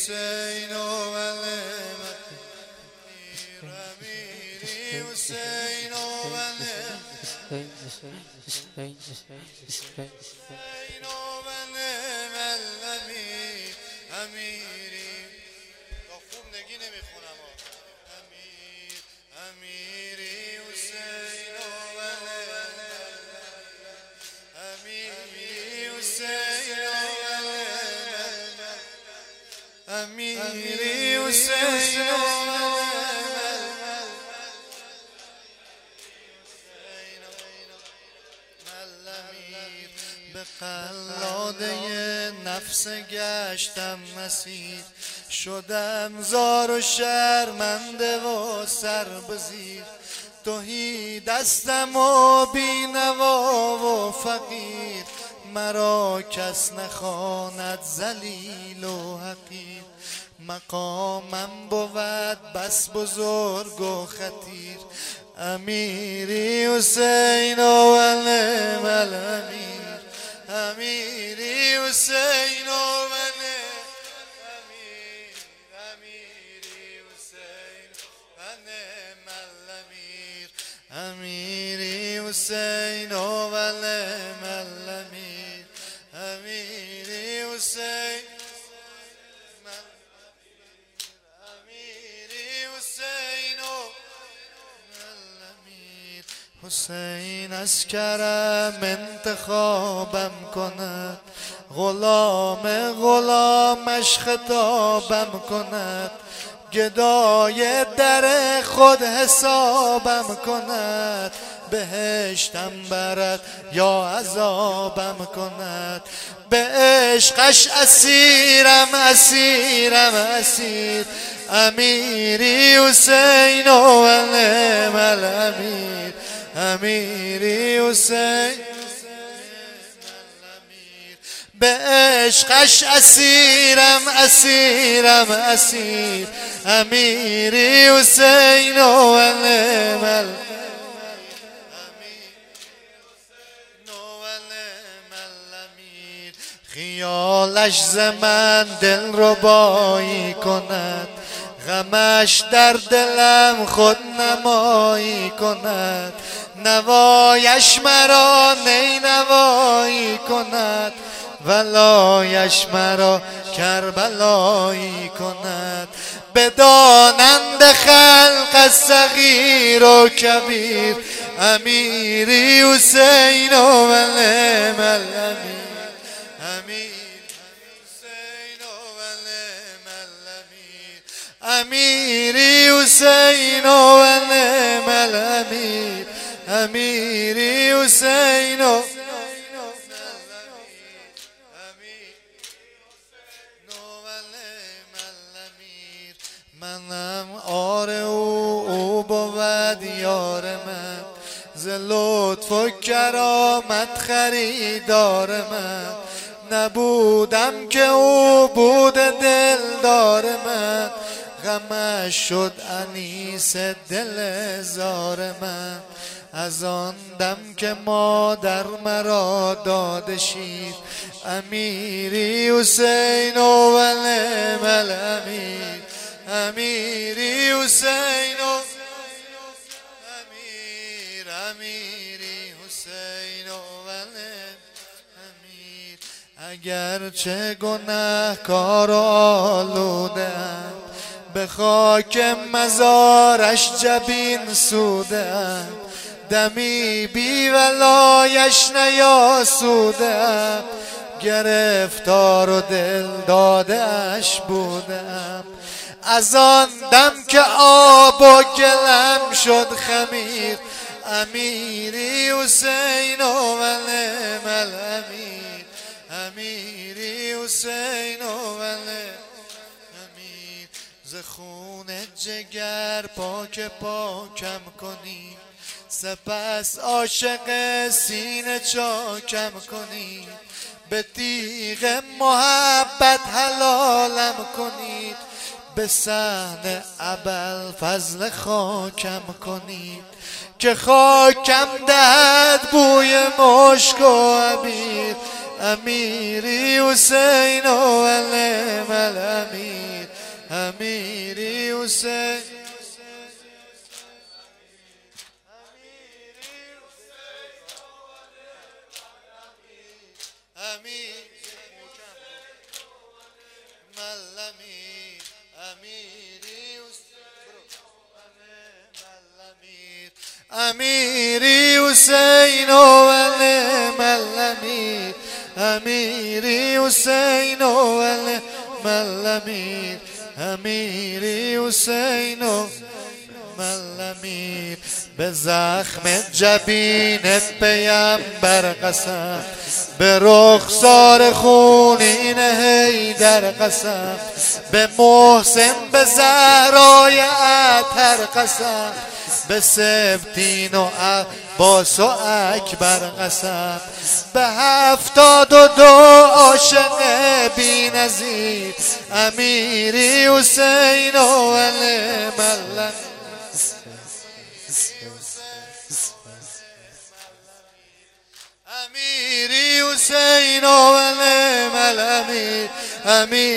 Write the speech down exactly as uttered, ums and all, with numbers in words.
حسین و ولی امیری حسین و ولی حسین و ولی ملمی امیری تا خوب نگی نمیخونم امیر امیری حسین و ولی امیری حسین و ولی امیری حسین و به قلاده نفس گشتم مسیر شدم زار و شرمنده و سر بزیر تهی دستم و بینوا و فقیر مرا کس نخواند ذلیل و حقیر مقامم بود بس بزرگ و خطیر امیری حسین و ولیم الامیر امیری حسین و ولیم امیر امیری حسین ولیم الامیر امیری حسین و ولیم الامیر امیری حسین حسین از کرم انتخابم کند غلام غلامش خطابم کند گدای در خود حسابم کند بهشتم برد یا عذابم کند به عشقش اسیرم اسیرم اسیر امیری حسین و ولیم الامیر امیری حسین به عشقش اسیرم اسیرم اسیر امیری حسین و ولیم الامیر خیالش ز من دل ربایی کند غمش در دلم خود نمایی کند نوایش مرا نی نوایی کند ولایش مرا کربلایی کند بدانند خلق از صغیر و کبیر امیری حسین و ولیم الامیر امیری حسین و ولیم الامیر امیری حسین و منم آر او او بود یار من ز لطف و کرامت خریدار من نبودم که او بود دلدار من غمش شد انیس دل زار من از آن دم که مادر مرا داده شیر امیری حسین و ولیم الامیر امیری حسین و امیر امیری حسین و ولیم امیر اگرچه گناهکار و آلوده‌ام به خاک مزارش جبین سوده‌ام دمی بی ولایش نیاسوده‌ام گرفتار و دل داده‌اش بوده‌ام از آن دم که آب و گلم شد خمیر امیری حسین و ولیم الامیر امیری حسین و ولیم امیر ز خون جگر پاک پاکم کنی سپس عاشق سینه چاکم کنی به تیغ محبت حلالم کنید به صحن ابوالفضل خاکم کنید که خاکم دهد بوی مشک و عبیر امیری حسین و علم الامیر امیری حسین امیر ملمی امیری امیری حسین و علم الامیر امیری حسین و علم الامیر امیری حسین و الامیر به زخم جبین پیامبر قسم به رخسار خونین حیدر قسم به محسن به زهرای اطهر قسم به سبتین و عباس و اکبر قسم به هفتاد و دو عاشق بی نظیر امیری حسین و علم الامیر امیری حسین و علم الامیر امیر